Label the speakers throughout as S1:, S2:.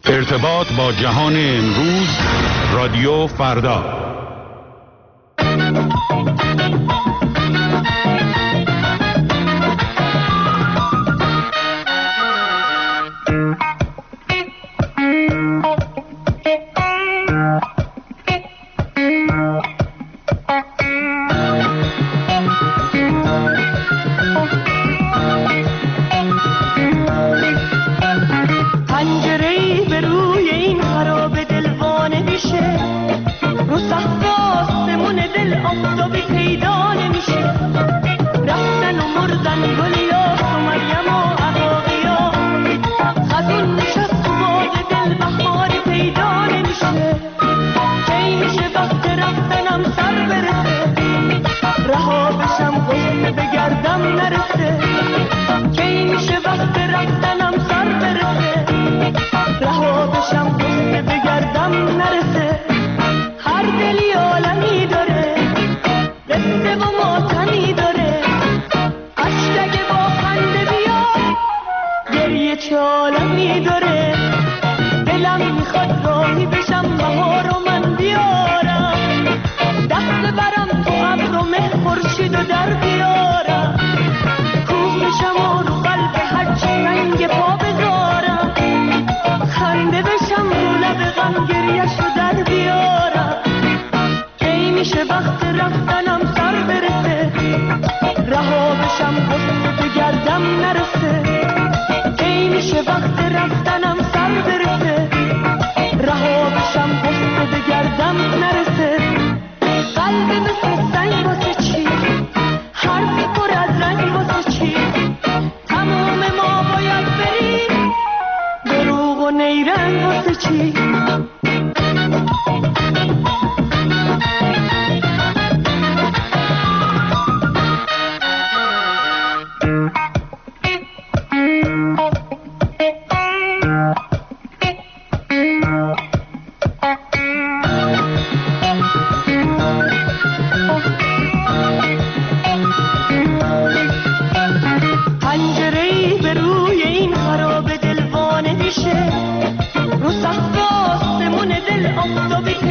S1: ارتباط با جهان امروز، رادیو فردا.
S2: رو سقف آسمون دل آفتابی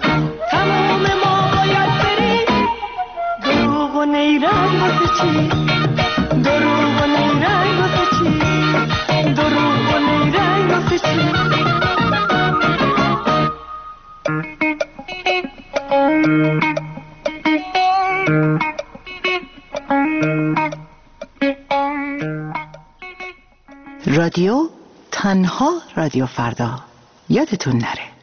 S2: تمام ما باید بریم. دروغ و نیرنگ واسه چی؟ دروغ و نیرنگ واسه چی؟ دروغ و نیرنگ واسه چی؟
S3: رادیو تنها رادیو فردا، یادتون نره.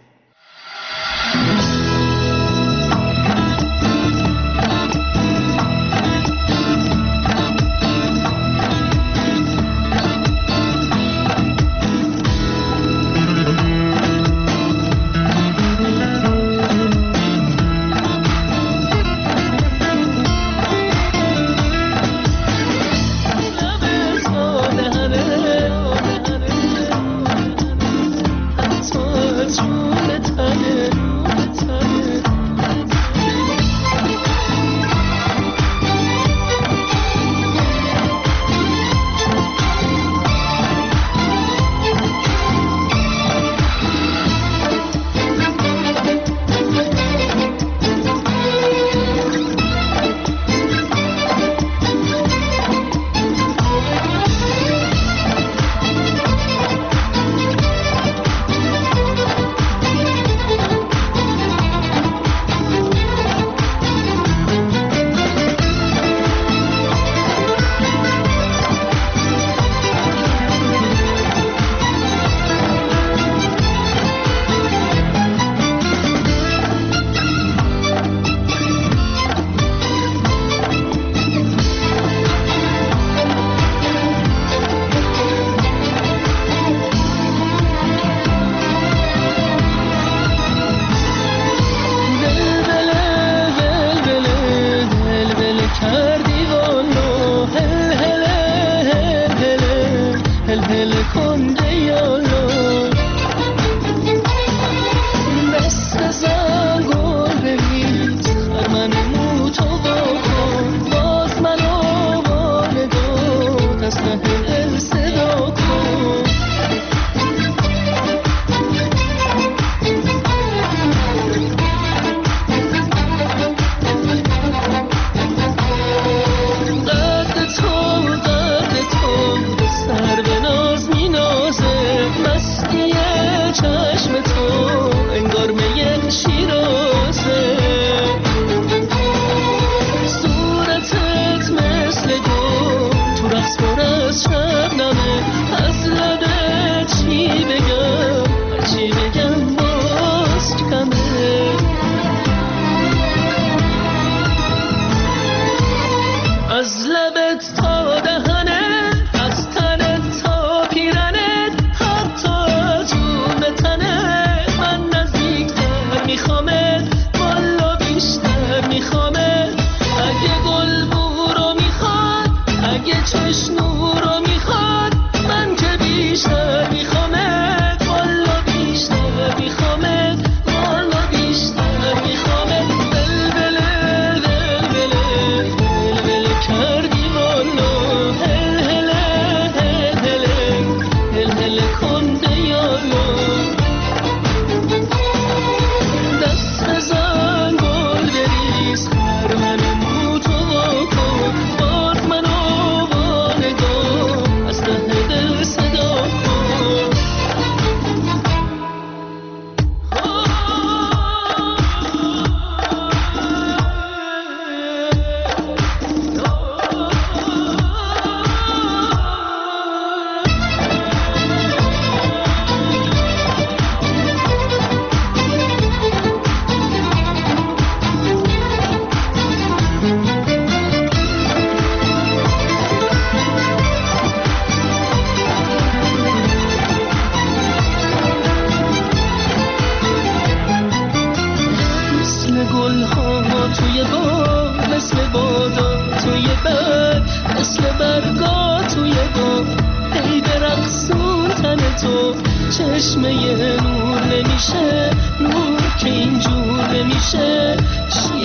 S2: چشمه نور نمیشه، نور که اینجور نمیشه، یه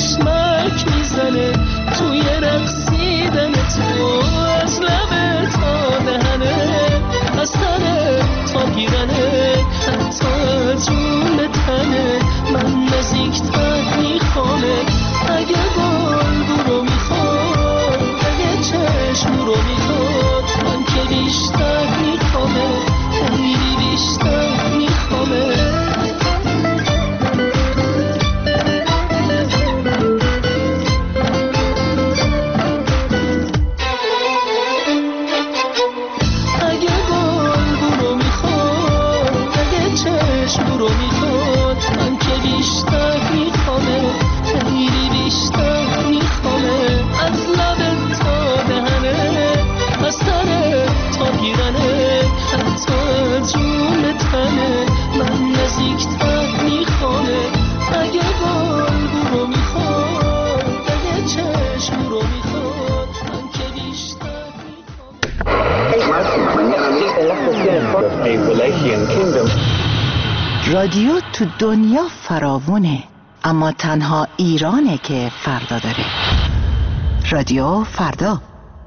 S2: چشمک میزنه توی رقصیدن تو، از لب تا دهنه، از تنه تا پیرنه، حتی جون تنه من
S3: رادیو تو دنیا فراوونه، اما تنها ایرانه که فردا داره. رادیو فردا.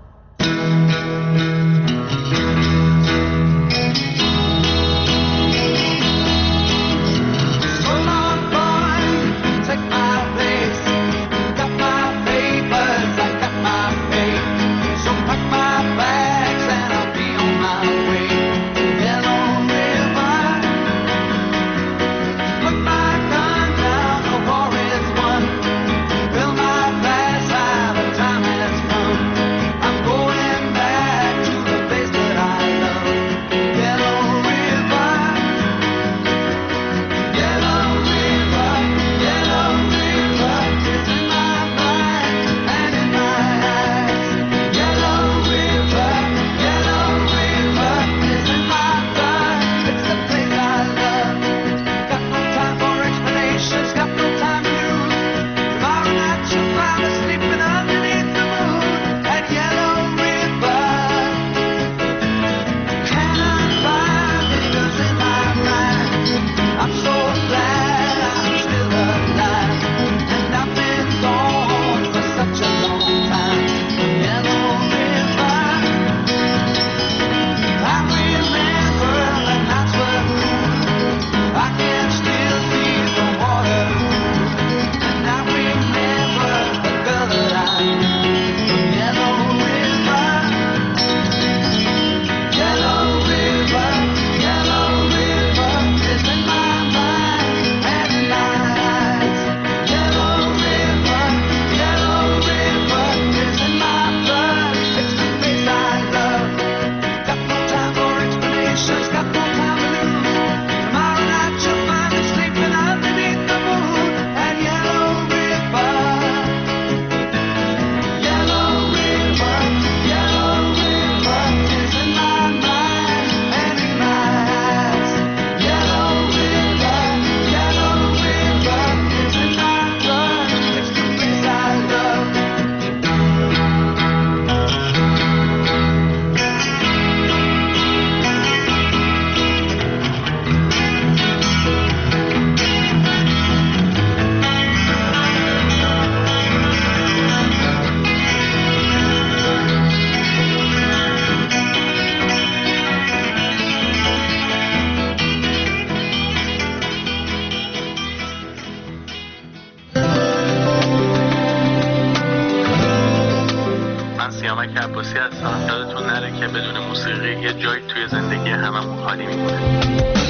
S4: سیامک عباسی هستم. یادتون نره که بدون موسیقی یه جایی توی زندگی هممون خالی میمونه.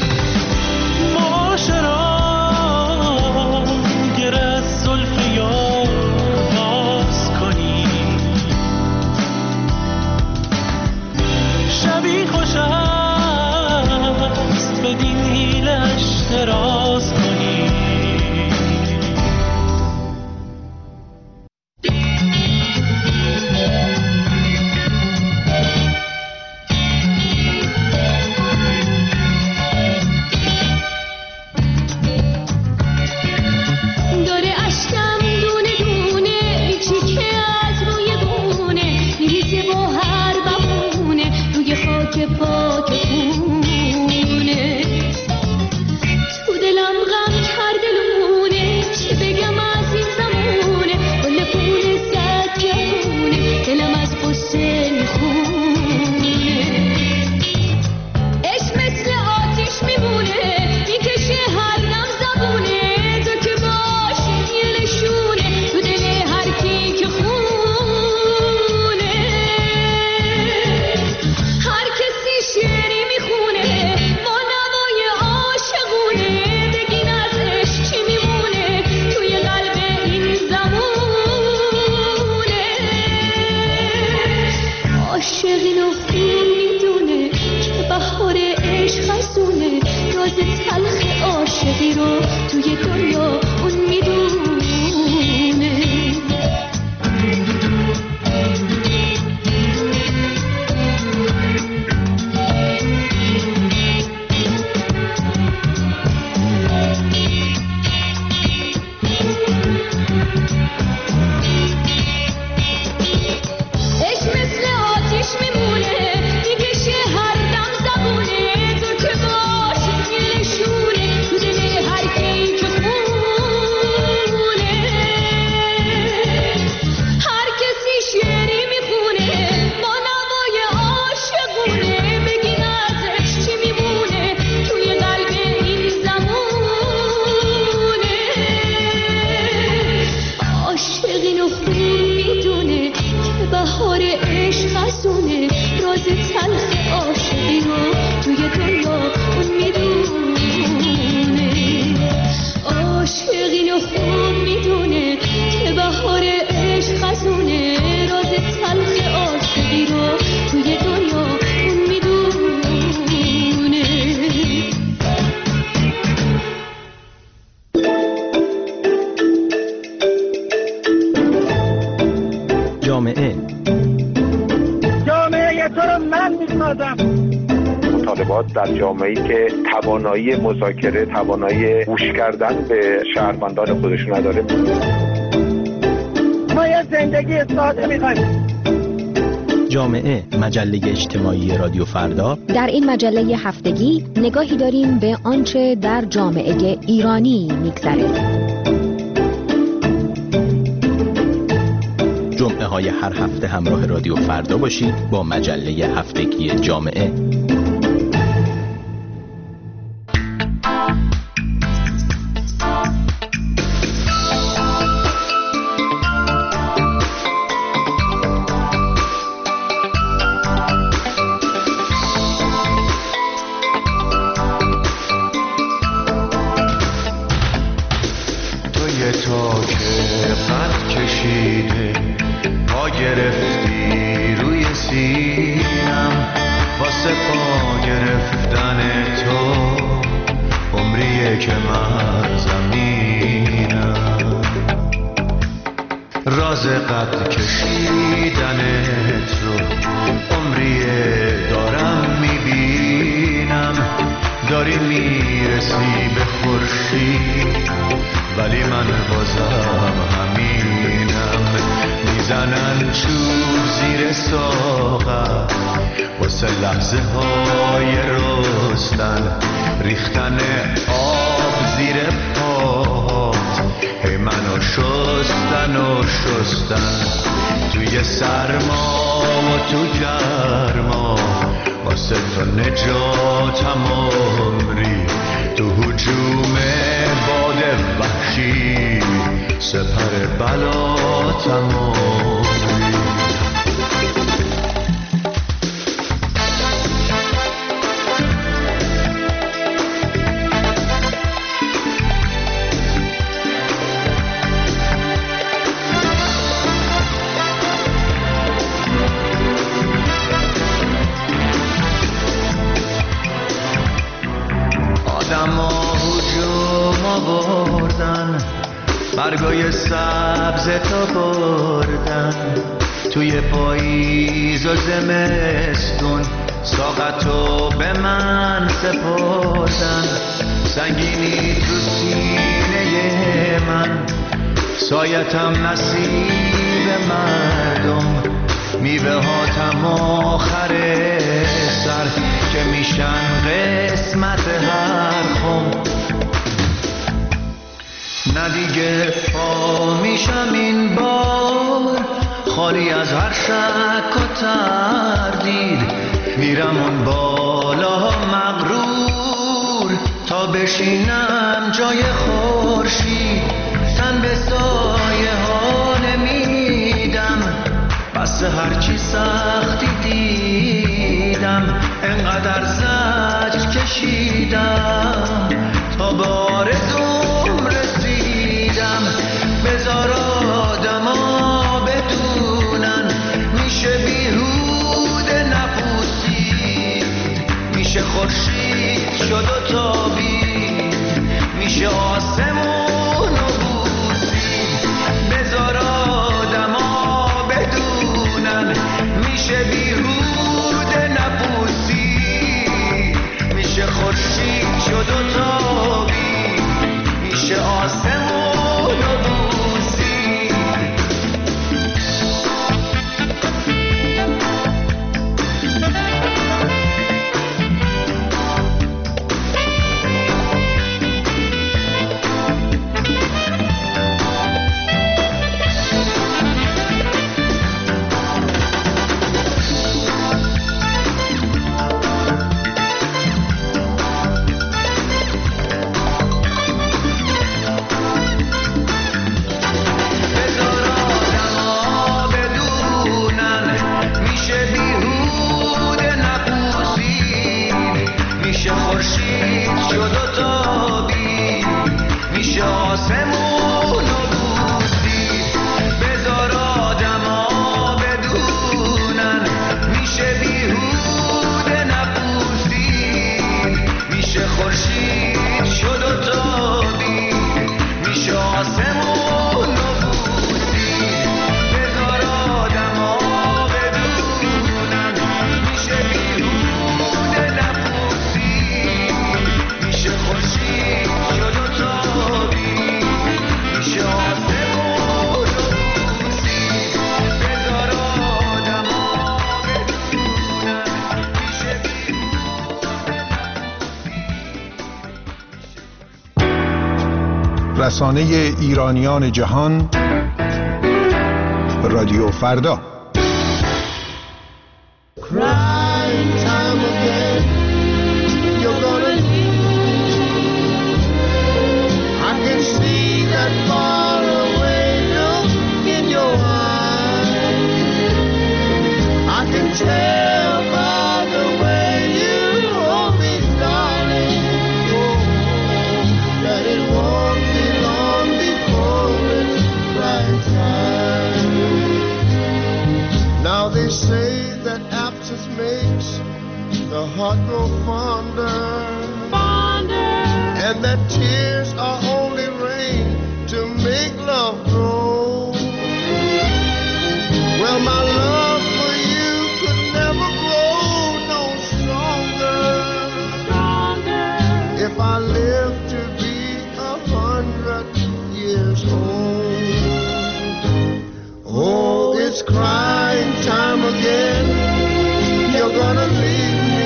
S2: معاشرا گر از زلف یار باز کنی، شبی خوش است بدین حیلش دراز کنی. افسونه راز تلخ عاشقی رو توی دنیا اون میدونه عاشقینو خوب میدونه که بهار عشق خزونه راز تلخ عاشقی رو توی دنیا اون میدونه
S5: جامعه
S6: تو رو من میسازم. مطالبات در جامعه‌ای که توانایی مذاکره، توانایی گوش کردن به شهروندان خودش نداره.
S7: ما یه زندگی ساده می‌خوایم.
S5: جامعه، مجله اجتماعی رادیو فردا.
S8: در این مجله هفتگی نگاهی داریم به آنچه در جامعه ایرانی می‌گذرد.
S5: جمعه های هر هفته همراه رادیو فردا باشید با مجله هفتگی جامعه.
S9: گرفتی روی سینم واسه پا گرفتن تو عمریه که من زمینم راز قد کشیدنت رو عمریه دارم میبینم داری میرسی به خورشید ولی من بازم همینم میزنن چوب زیر ساغر واسه لحظه های رستن ریختن آب زیر پات هی منو شستن و شستن توی سرما و تو گرما واسه تو نجاتم عمری تو هجوم باد وحشی سپر بلاتم عمری برگای سبز تا بردن توی پاییز و زمستون ساقتو به من سپردن سنگینی تو سینه من سایتم نصیب مردم میوه هاتم آخر سر که میشن قسمت هر خم نه دیگه پا میشم این بار خالی از هر شک و تردید میرم اون بالا مغرور تا بشینم جای خورشید تن به سایه ها نمیدم بس هرچی سختی دیدم انقدر زجر کشیدم تا به آرزوم رسیدم بذار آدما بدونن میشه بیهوده نپوسید میشه خورشید شد و تابید میشه آسمون و بوسید بذار آدما بدونن میشه بیهوده نپوسید میشه خورشید شد و تابید
S10: رسانه ایرانیان جهان، رادیو فردا.
S11: The heart grow fonder, and that tears are only rain to make love grow. Well, my love for you could never grow no stronger if I live to be 100 years old. Oh, it's crying time again. You're gonna leave me.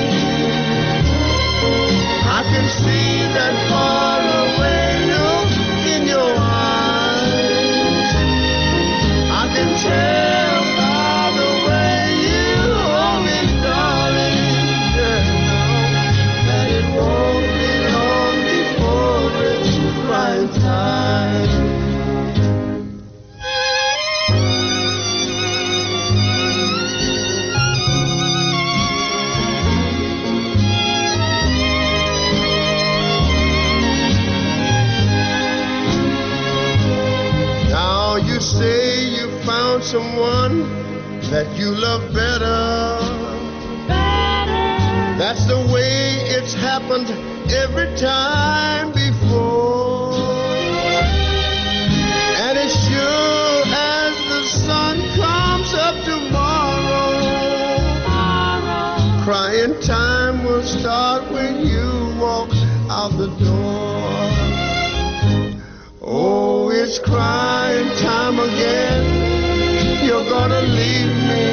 S11: I can see that far away look in your eyes. I can tell by the way you hold me, darling, that it won't be long before it's right time. Say you found someone that you love better. That's the way it's happened every time before. And as sure as the sun comes up tomorrow, crying time will start when you walk out the door. Oh, it's crying time again. You're gonna leave me.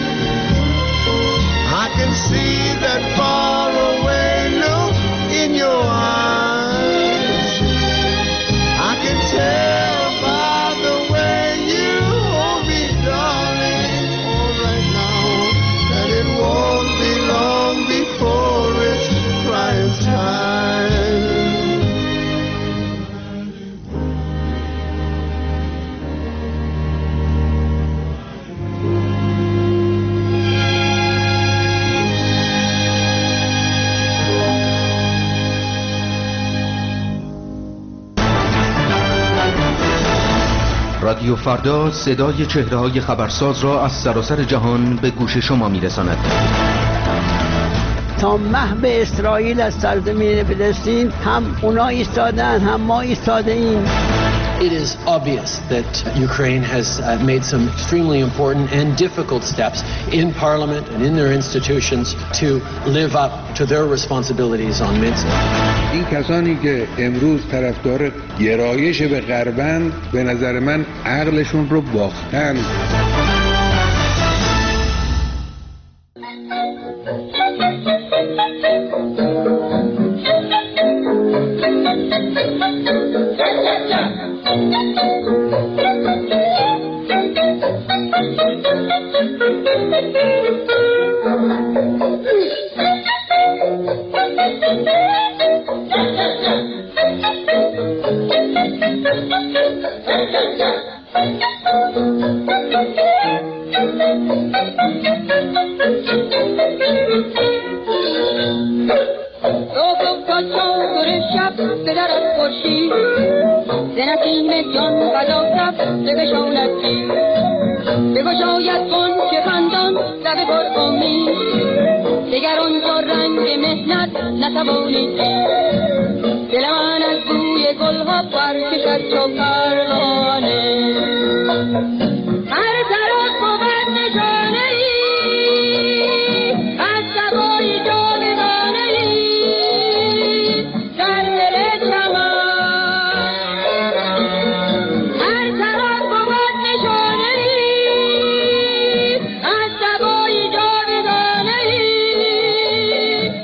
S11: I can see that far away look in your eyes. I can tell by the way you hold me, darling, all right now, that it won't be long before it's crying time.
S12: رادیو فردا صدای چهره‌های خبرساز را از سراسر جهان به گوش شما می‌رساند.
S7: تا محو اسرائیل از سرزمین فلسطین هم اونا ایستادن هم ما ایستاده ایم.
S13: It is obvious that Ukraine has made some extremely important and difficult steps in Parliament and in their institutions to live up to their responsibilities on Minsk.
S14: این کسانی که امروز طرفدار گرایش به غربند به نظر من عقلشون رو باختن.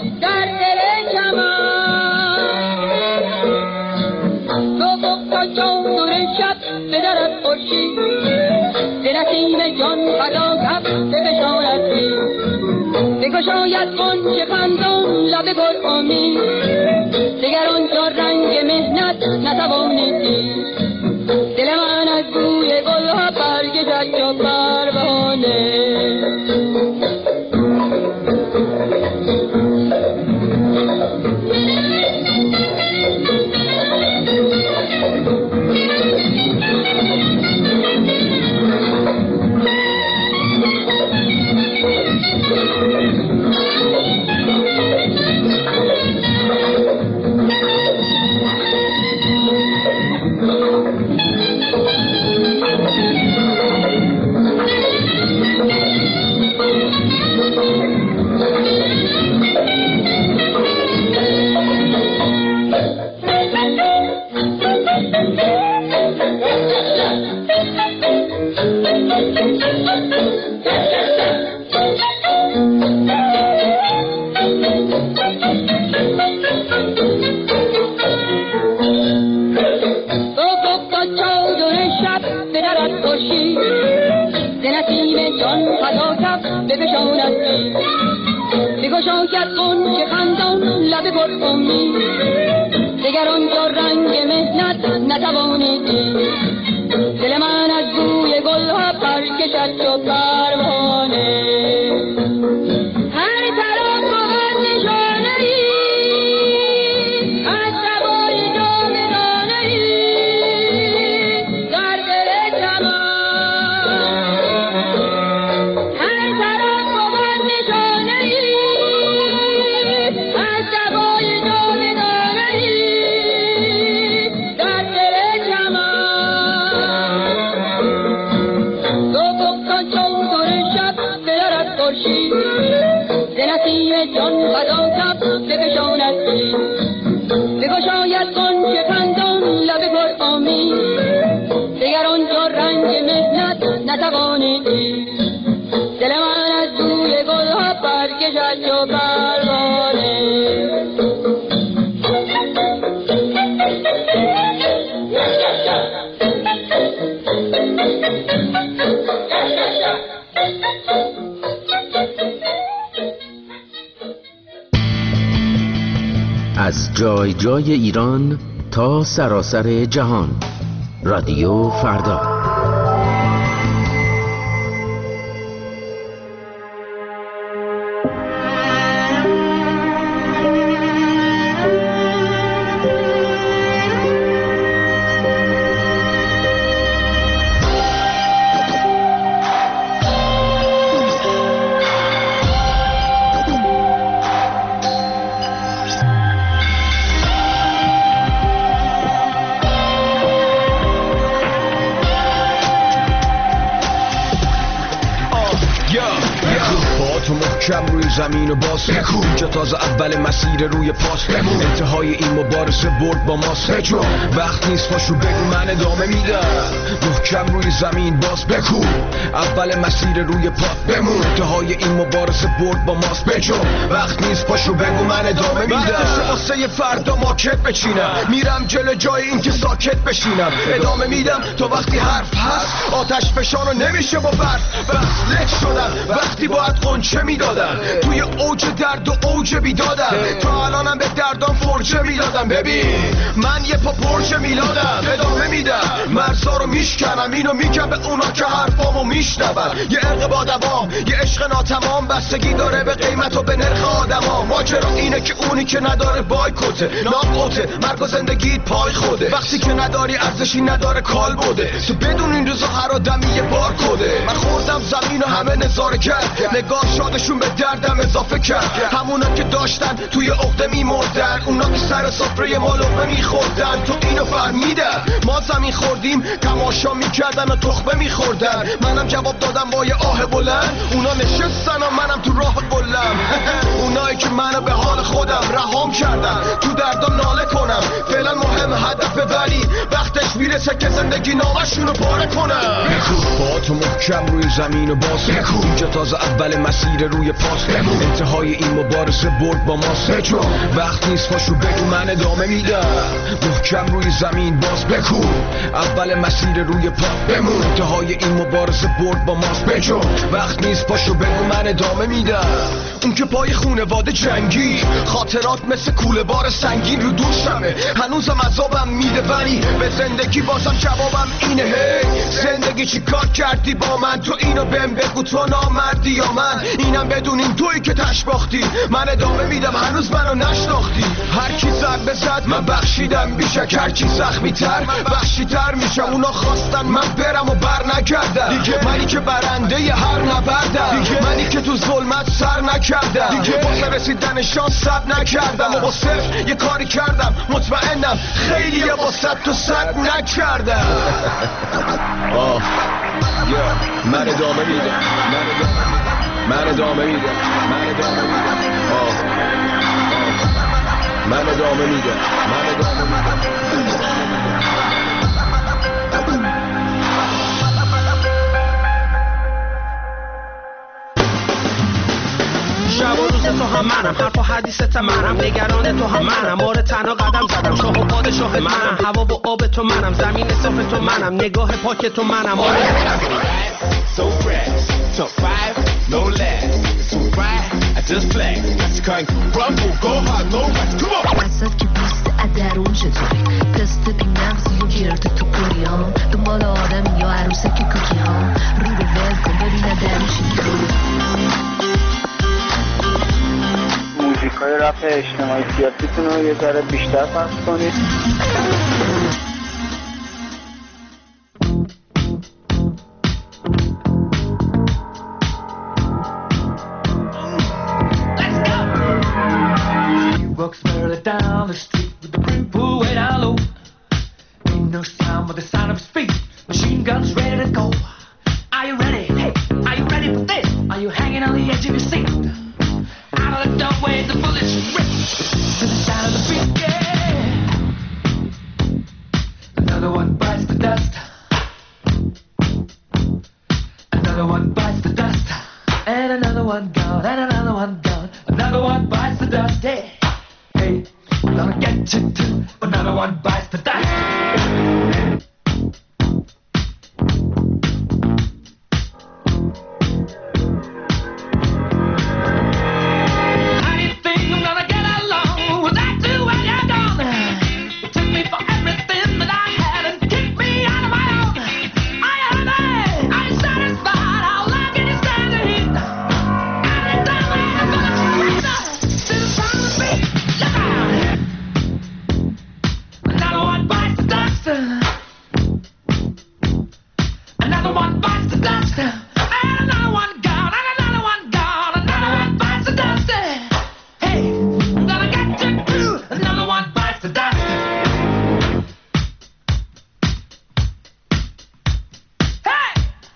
S15: Yo به درت خورشید به نسیم جان فدا کف بفشاند تیر بگشاید غنچه خندان لب پر امید دگر آنجا رنگ مهنت نتوانید دید دل من از بوی گلها برگشت و پروانه بگشاید غنچه خندان لب پر امید دگر آنجا رنگ مهنت نتوانید دید دل من از بوی گلها برکشد چو پروانه هر طرف بود نشانه‌ای از سوای جاودانه‌ای در دل چمن جان فدا کف بفشاند تیر بگشاید غنچه خندان لب پر امید دگر آنجا رنگ مهنت نتوانید دید دل من از بوی گلها برکشد چو پروانه
S16: از جای جای ایران تا سراسر جهان رادیو فردا.
S17: محکم روی زمین و باز اینجا تازه اول مسیر روی پاس انتهای این مبارزه برد با ماست وقت نیست پاشو بگو من ادامه میدم محکم روی زمین باز بکو اول مسیر روی پاس بمون انتهای این مبارزه برد با ماست وقت نیست پاشو بگو من ادامه میدم وقتشه واسه فردا ماکت بچینم میرم جلو جای این که ساکت بشینم ادامه میدم تا وقتی حرف هست آتش فشانو نمیشه با برف بس لک شدم وقتی باید قنچه میدادم توی اوج درد و اوج بیدادم تا الانم به دردام فرجه میدادم ببین من یه پا پرچه میلادم ادامه میدم مرزا رو میشکنم اینو میگم به اونا که حرفامو میشنون یه عرق با دوام یه عشق ناتمام بستگی داره به قیمت و به نرخ آدما ماجرا اینه که اونی که نداره بایکوته ناقوته مرگ و زندگیت پای خوده وقتی که نداری ارزشی نداره کال بوده تو بدون این روزا هر آدمی یه بار کده من خوردم زمین و همه نظاره کرد نگاه شادشون به دردم اضافه کرد همونا که داشتن توی عقده میمردن اونا که سر سفره ما لقمه میخوردن تو اینو فهمیدن ما زمین خوردیم تماشا میکردن و تخمه میخوردن منم جواب دادم با یه آه بلند اونا نشستن و منم تو راه قلم اونایی که منو به حال خودم رهام کردن تو دردم ناله کنم فعلا مهم هدف ولی وقتش میرسه که زندگی نامشونو پاره کنم با تو محکم روی زمین و باز اینجا تازه اول مسیر روی پاس انتهای این مبارزه برد با ماست وقت نیست پاشو بگو من ادامه میدم محکم روی زمین باز بکو اول مسیر مسیر روی پا بمون انتهای این مبارزه برد با ماست بجو وقت نیست پاشو بگو من ادامه میدم اون که پای خونواده جنگی خاطرات مثل کوله بار سنگین رو دوشمه هنوزم عذابم میده ولی به زندگی بازم جوابم اینه هی زندگی چی کار کردی با من تو اینو بهم بگو تو نامردی یا من اینم بدونین تویی که تشباختی من ادامه میدم هنوز منو نشناختی هر کی ضربه زد من بخشیدم بیشک هر کی زخمی تر وحشی تر میشم اونا خواستن من برم و بر نگردم منی که برنده ی هر نبردم منی که تو ظلمت سر نکردم واسه رسیدن شانس صبر نکردم و با صفر یه کاری کردم مطمئنم خیلی یه با صد تو صد نکردم من ادامه میدم من ادامه میدم من ادامه میدم
S18: شب و روز تو هم منم حرف و حدیثت منم نگران تو هم منم آره تنها قدم زدم شاه و پادشاه منم هوا و آب تو منم زمین صاف تو منم نگاه پاک تو منم آره
S19: So fresh, top 5, no less. So right, I just flex. That's kind of rumble, go hard, go right, come on.
S20: وسط پوست ادرون چطوری تست بی مغزی و گرد تو پوریام دنبال آدم یا عروسک کوکی ها رو رو ول کن ببین ادرون چطوری
S21: موزیکای رپ اجتماعی سیاسیتون رو یه ذره بیشتر پخش کنید.
S2: Walks further down the street with the brim pulled way down low. Ain't no sound but the sound of his feet. Machine guns ready to go. Are you ready? Hey, are you ready for this? Are you hanging on the edge of your seat? Out of the doorway, the bullets rip to the sound of the beat. Yeah. Another one bites the dust. Another one bites the dust. And another one gone. And another one gone. Another one bites the dust. Yeah. Hey, I'm gonna get you too. Another one bites the dust. How do you think I'm gonna get along without you when you're gone? You took me for everything that I had and kicked me out of my own. Are you happy? Are you satisfied? How long can you stand the heat? Anytime I have a surrender to the sound of beat. Look out! Another one bites the dust. Another one bites the dust. And another one gone. And another one gone. Another one bites the dust. Hey, I'm gonna get you too. Another one bites the dust. Hey!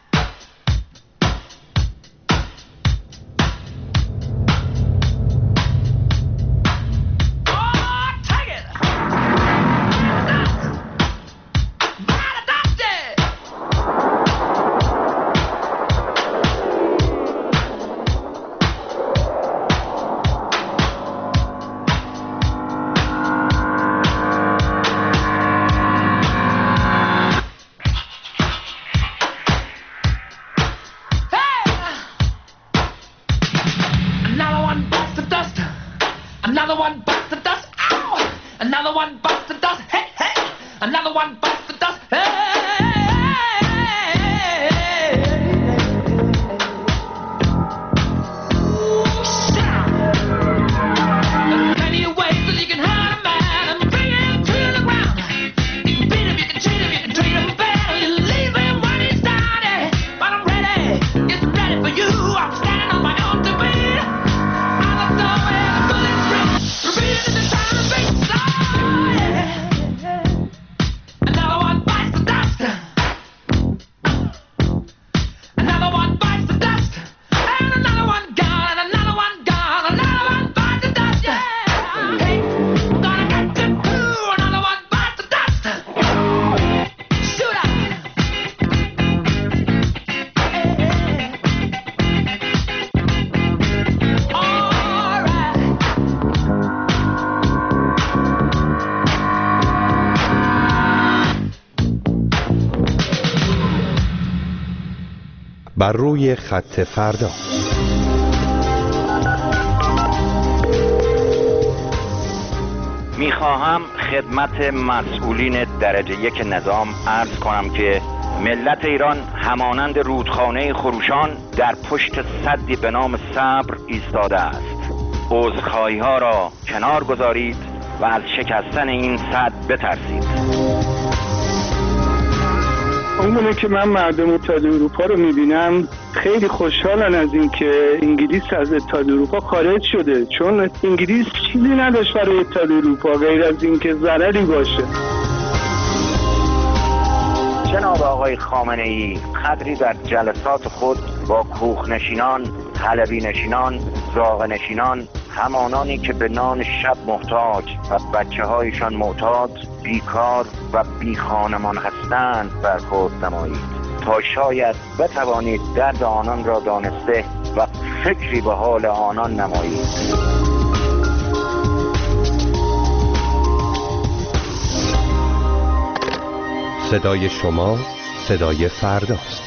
S2: Oh, take it! Another one bites the dust. Another one bites the dust. Ow! Another one bites the dust. Hey, hey! Another one bites the dust. Hey! There's plenty of ways that you can hurt a man and bring him to the ground. You can beat him, you can cheat him, you can treat him bad. You leave him when he's down. But I'm ready, it's ready for you. I'm standing on my own to beat. I'm a thumb and a bullet rip. Repeat it in the sound of beat. Another one bites the dust.
S1: بر روی خط فردا.
S22: میخواهم خدمت مسئولین درجه یک نظام عرض کنم که ملت ایران همانند رودخانه خروشان در پشت سدی به نام صبر ایستاده است. عذرخواهی ها را کنار گذارید و از شکستن این سد بترسید.
S21: اونگونه که من مردم اتحادیه اروپا رو میبینم خیلی خوشحالن از اینکه انگلیس از اتحادیه اروپا خارج شده، چون انگلیس چیزی نداشت برای اتحادیه اروپا غیر از اینکه ضرری باشه.
S22: جناب آقای خامنه ای قدری در جلسات خود با کوخنشینان، حلبی نشینان، زاغ نشینان، همانانی که به نان شب محتاج و بچه هایشان معتاد، بیکار و بی خانمان هستند برخورد نمایید تا شاید بتوانید درد آنان را دانسته و فکری به حال آنان نمایید.
S1: صدای شما صدای فرداست.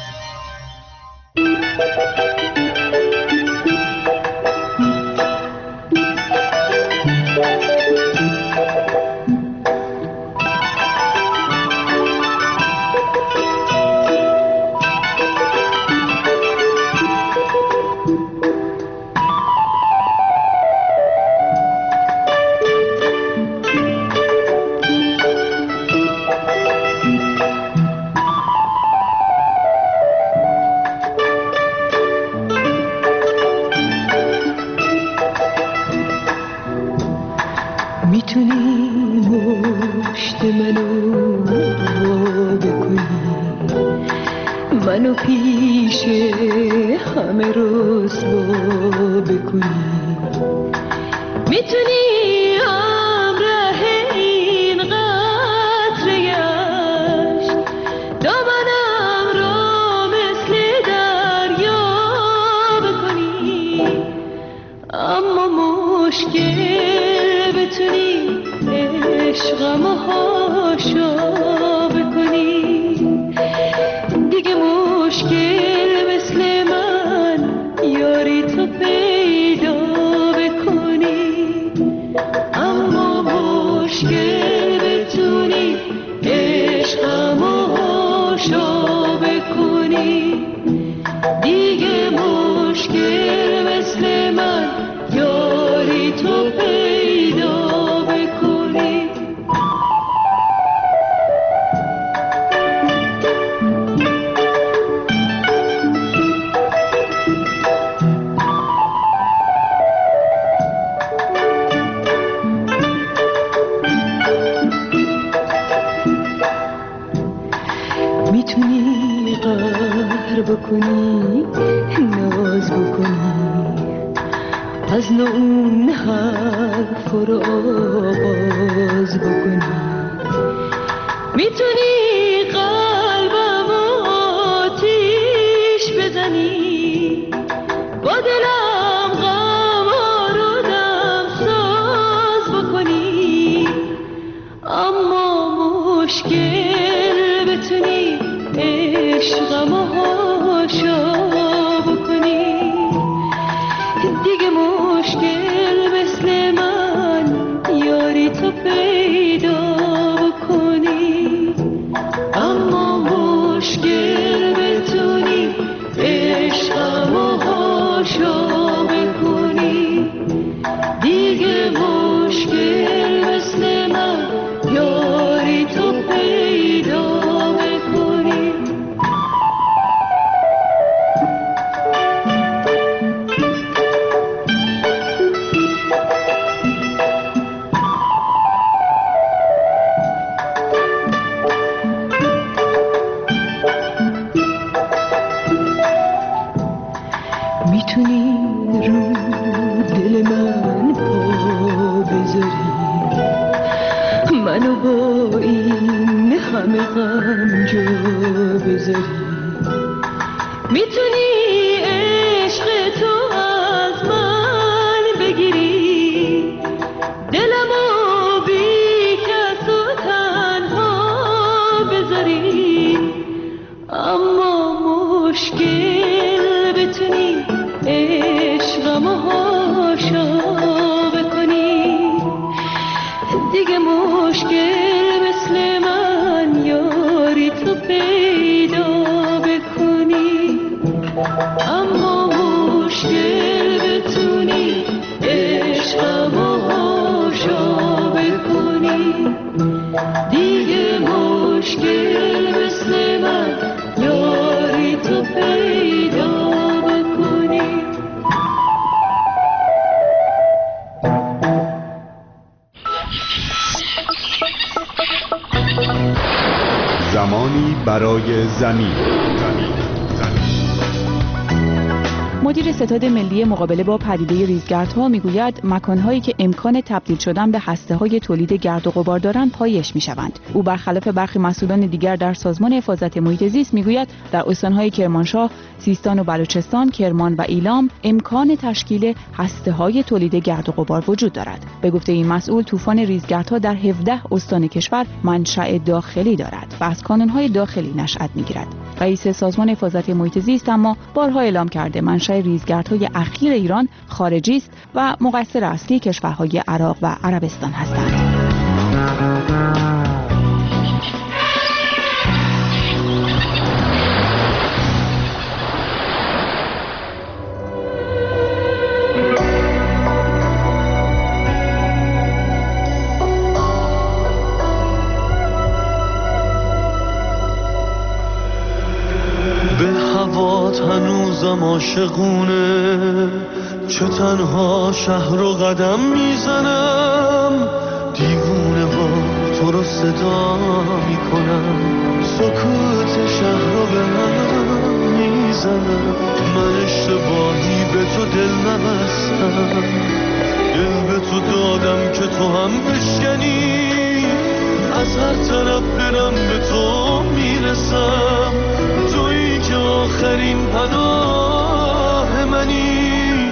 S20: منو پیش همه رسوا بکنی، میتونی همراه این قطره عشق دامنم را مثل دریا بکنی، اما مشکل بتونی عشقم و هاشا بکنی، دیگه مشکل مثل من یاری تو پیدا بکنی، اما مشکل بتونی عشقم و هاشا بکنی، دیگه مشکل مثل من یاری تو پیدا بکنی. میتونی قهر بکنی، ناز بکنی، از نو اون حرف رو آغاز بکنی، میتونی قلبم آتیش بزنی، با دلم غم رو دم ساز بکنی، اما مشکل بتونی عشقم و هاشا بکنی، دیگه مشکل مثل من یاری تو پیدا بکنی، اما مشکل بتونی عشقم و هاشا بکنی، دیگه مشکل مثل من یاری تو پیدا بکنی.
S3: مشکل بتونی عشقمو هاشا بکنی، دیگه مشکل مثل من یاری تو پیدا بکنی، اما مشکل بتونی عشقمو هاشا بکنی، دیگه مشکل مثل من یاری تو پیدا بکنی.
S1: زمانی برای زمین.
S4: مدیر ستاد ملی مقابله با پدیده ریزگردها میگوید مکانهایی که امکان تبدیل شدن به هسته‌های تولید گرد و غبار دارند پایش میشوند. او برخلاف برخی مسئولان دیگر در سازمان حفاظت محیط زیست میگوید در استان‌های کرمانشاه، سیستان و بلوچستان، کرمان و ایلام امکان تشکیل هسته‌های تولید گرد و غبار وجود دارد. به گفته این مسئول طوفان ریزگردها در 17 استان کشور منشأ داخلی دارد و از کانون‌های داخلی نشأت می‌گیرد. رئیس سازمان حفاظت محیط زیست اما بارها اعلام کرده منشأ ریزگردهای اخیر ایران خارجی است و مقصر اصلی کشورهای عراق و عربستان هستند.
S9: هنوزم عاشقونه، چه تنها شهر و قدم میزنم، دیوونه با تو رو صدا میکنم، سکوت شهر رو به هم میزنم، من اشتباهی به تو دل نبستم، دل به تو دادم که تو هم بشکنی، از هر طرف برم به تو میرسم، تویی که آخرین پناه منی،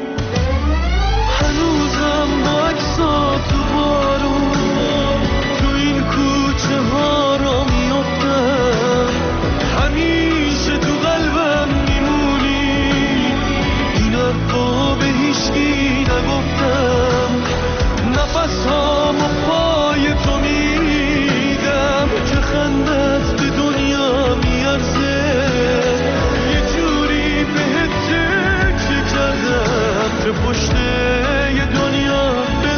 S9: هنوزم با عکسات تو بارون تو این کوچه ها را میافتم، همیشه تو قلبم میمونی، این حرفا به هیچکی نگفتم، نفس هامو پای تو میدم، که خندت به دنیا میارزه، یه جوری بهت تکیه کردم که پشت یه دنیا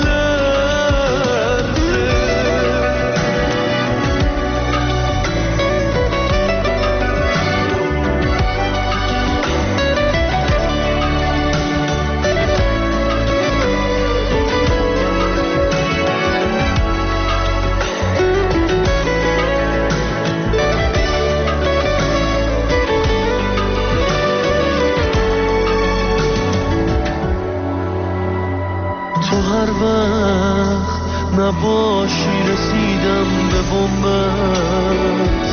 S9: بلرزه. تو هر وقت نباشی رسیدم به بومبست،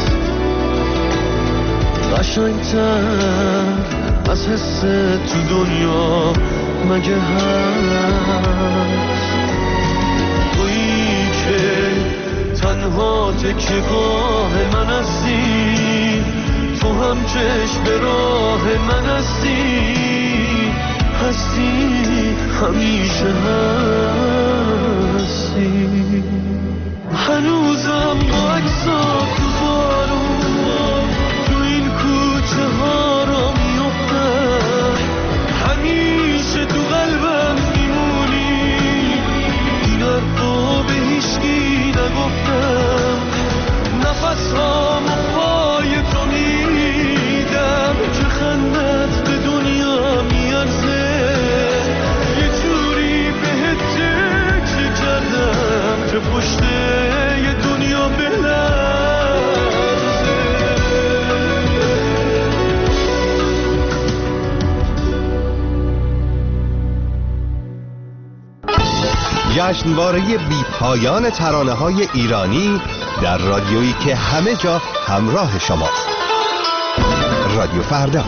S9: قشنگتر از حس تو دنیا مگه هست، تویی که تنها تکیه‌گاه من هستی، تو هم چشم به راه من هستی، همیشه هستی، هنوزم با عکسات تو بارون تو این کوچه ها را میافتم، همیشه تو قلبم میمونی، این حرفا به هیچکی نگفتم، نفس هامو پای تو میدم، که خندت به دنیا میارزه، که پشت یه دنیا بلرزه.
S1: جشنواره بی پایان ترانه‌های ایرانی در رادیویی که همه جا همراه شماست. رادیو فردا.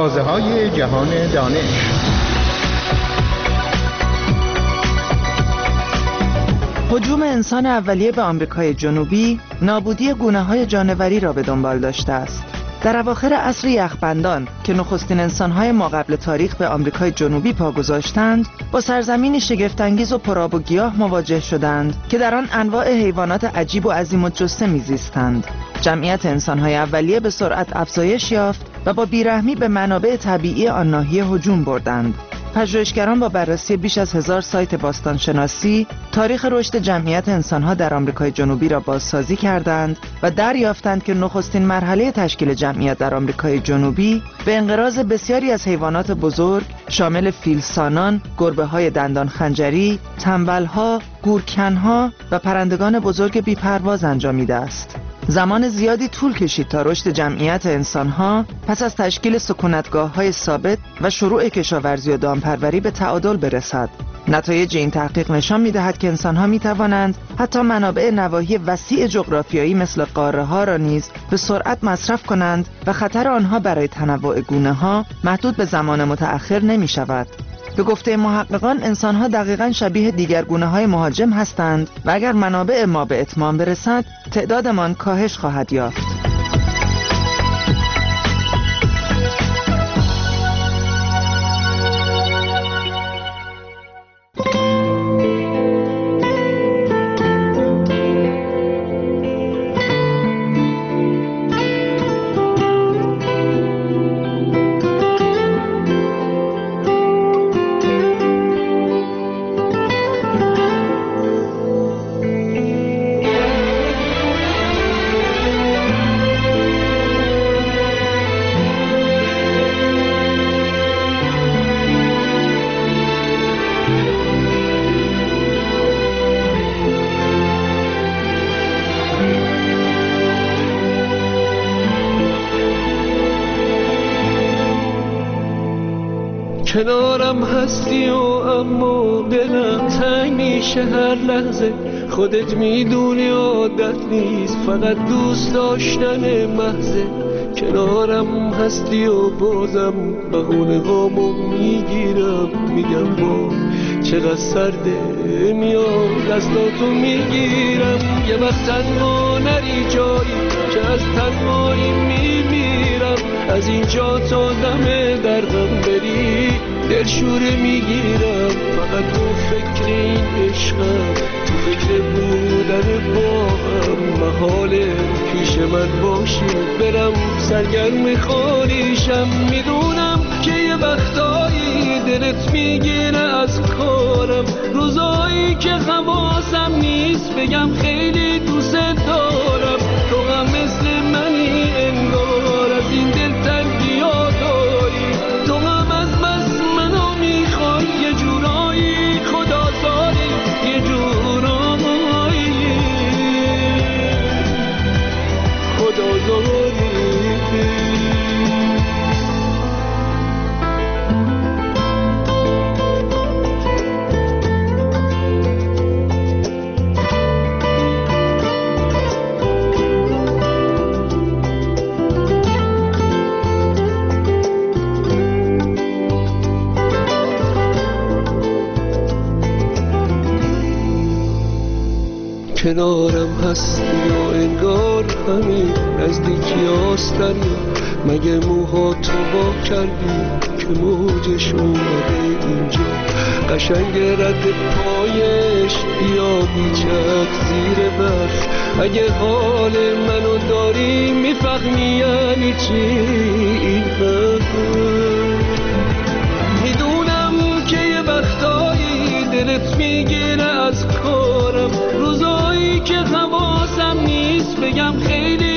S10: آوازه‌های جهان دانش.
S6: هجوم انسان اولیه به آمریکای جنوبی نابودی گونه‌های جانوری را به دنبال داشته است. در اواخر عصر یخبندان که نخستین انسان‌های ماقبل تاریخ به آمریکای جنوبی پا گذاشتند، با سرزمینی شگفت‌انگیز و پرآب و گیاه مواجه شدند که در آن انواع حیوانات عجیب و عظیم الجثه می‌زیستند. جمعیت انسان‌های اولیه به سرعت افزایش یافت و با بیرحمی به منابع طبیعی آن ناحیه هجوم بردند. پژوهشگران با بررسی بیش از 1000 سایت باستانشناسی تاریخ رشد جمعیت انسان‌ها در آمریکای جنوبی را بازسازی کردند و دریافتند که نخستین مرحله تشکیل جمعیت در آمریکای جنوبی به انقراض بسیاری از حیوانات بزرگ شامل فیلسانان، گربه‌های دندان خنجری، تنبل‌ها، گورکن‌ها و پرندگان بزرگ بی‌پرواز انجامیده است. زمان زیادی طول کشید تا رشد جمعیت انسان‌ها پس از تشکیل سکونتگاه‌های ثابت و شروع کشاورزی و دامپروری به تعادل برسد. نتایج این تحقیق نشان می‌دهد که انسان‌ها می‌توانند حتی منابع نواحی وسیع جغرافیایی مثل قاره‌ها را نیز به سرعت مصرف کنند و خطر آنها برای تنوع گونه‌ها محدود به زمان متأخر نمی‌شود. به گفته محققان انسان‌ها دقیقاً شبیه دیگر گونه‌های مهاجم هستند و اگر منابع ما به اتمام برسد تعدادمان کاهش خواهد یافت.
S9: کنارم هستی و اما دلم تنگ میشه هر لحظه. خودت میدونی عادت نیست فقط دوست داشتن محضه. کنارم هستی و بازم بهونه هامو میگیرم میگم با چقدر سرده میام دستاتو میگیرم. یه وقت تنها نری جایی که از تنهایی میمیرم. از اینجا تا دم درهم بری دلشوره میگیرم. فقط تو فکر این عشقم تو فکر بودن با هم. محاله پیش من باشی برم سرگرم خالیشم. میدونم که یه وقتایی دلت میگیره از کارم. روزایی که حواسم نیست بگم خیلی دوست دارم. تو هم مثل منی انگار از این دل تنگی ها داری. تو هم از بس منو میخوای یه جورایی خدا داری. یه جورایی خدا داری. کنارم هستی و انگار همین نزدیکی آستانی. مگه موها تو با کردی که موجش اومده اینجا. قشنگ رد پایش یا بیچک زیر برف. اگه حال منو داری میفهمی یعنی چی این میدونم که یه وقتایی دلت میگیره از کارم. روزایی که حواسم نیست بگم خیلی